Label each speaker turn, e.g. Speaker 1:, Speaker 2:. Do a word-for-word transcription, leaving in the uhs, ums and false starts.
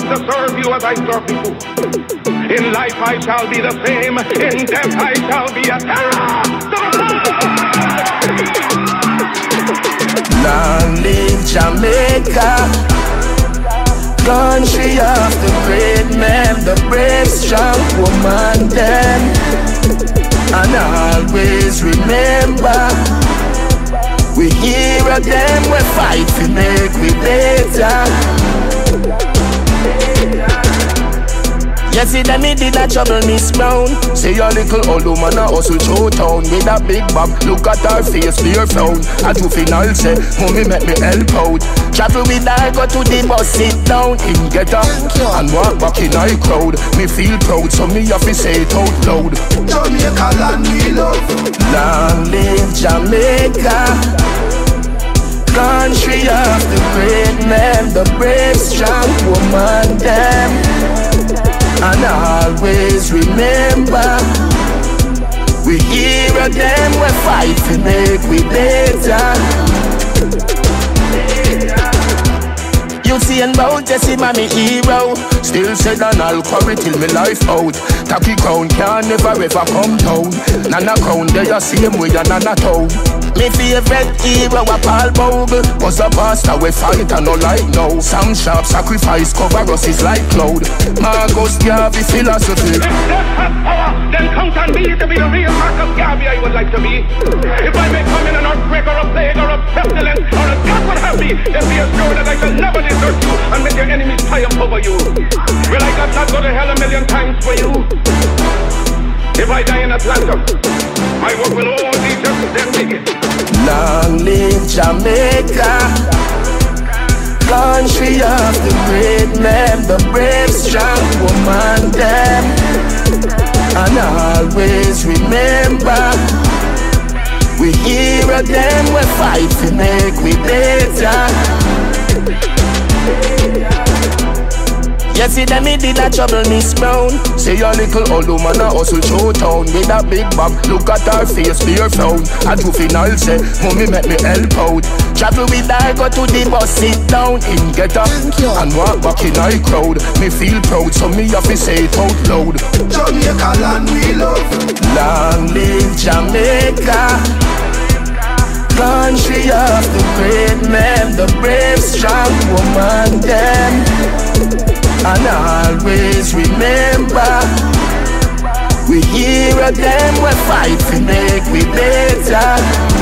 Speaker 1: to serve you as I serve you. In life I shall be the same, in death I shall be a terror.
Speaker 2: Long live Jamaica, country of the great men, the brave, strong woman, them. And always remember, we hear them, we fight to make we better. You see them, me did not trouble Miss Brown. Say your little old woman a hustle through town with a big bag, look at her face, fear frown. A juvenile say, mommy make me help out. Travel with her, go to the bus, sit down in get her and walk back in high crowd. Me feel proud, so me have to say it out loud.
Speaker 3: Jamaica land we love.
Speaker 2: Long live Jamaica, country of the great men, the brave, strong woman, them. And always remember, we hear them, we fight to make we better. You see and bout Jesse, man, me hero. Still said an alcohol till me life out. Tacky crown can never ever come down. Nana crown they a same way and nana toe. Me favorite hero a Paul Bogle, was a pastor we fight and no like now. Some sharp sacrifice cover us is like cloud. Marcus Garvey philosophy.
Speaker 1: If death has power, then count on me to be the real Marcus Garvey I would like to be. If I may come in an earthquake or a plague or a pestilence or a God would have me, then be assured that I shall never desert you and make your enemies triumph over you. Will I not go to hell a million times for you? If I die in Atlanta, my work will all be just them digging.
Speaker 2: Long live Jamaica, country of the great men, the brave, strong woman, them. And always remember, we hear them, we fight to make we better. You see them, me did not trouble Miss Brown. Say your little old woman a hustle through town with a big bag, look at her face, fear frown. A juvenile say, mommy make me help out. Travel with her, go to the bus, sit down in get her and walk back in high crowd. Me feel proud, so me have to say it out loud.
Speaker 3: Jamaica land we love.
Speaker 2: Long live Jamaica, country of the great men, the brave, strong woman, them. And always remember, we hear them, we fight to make we better.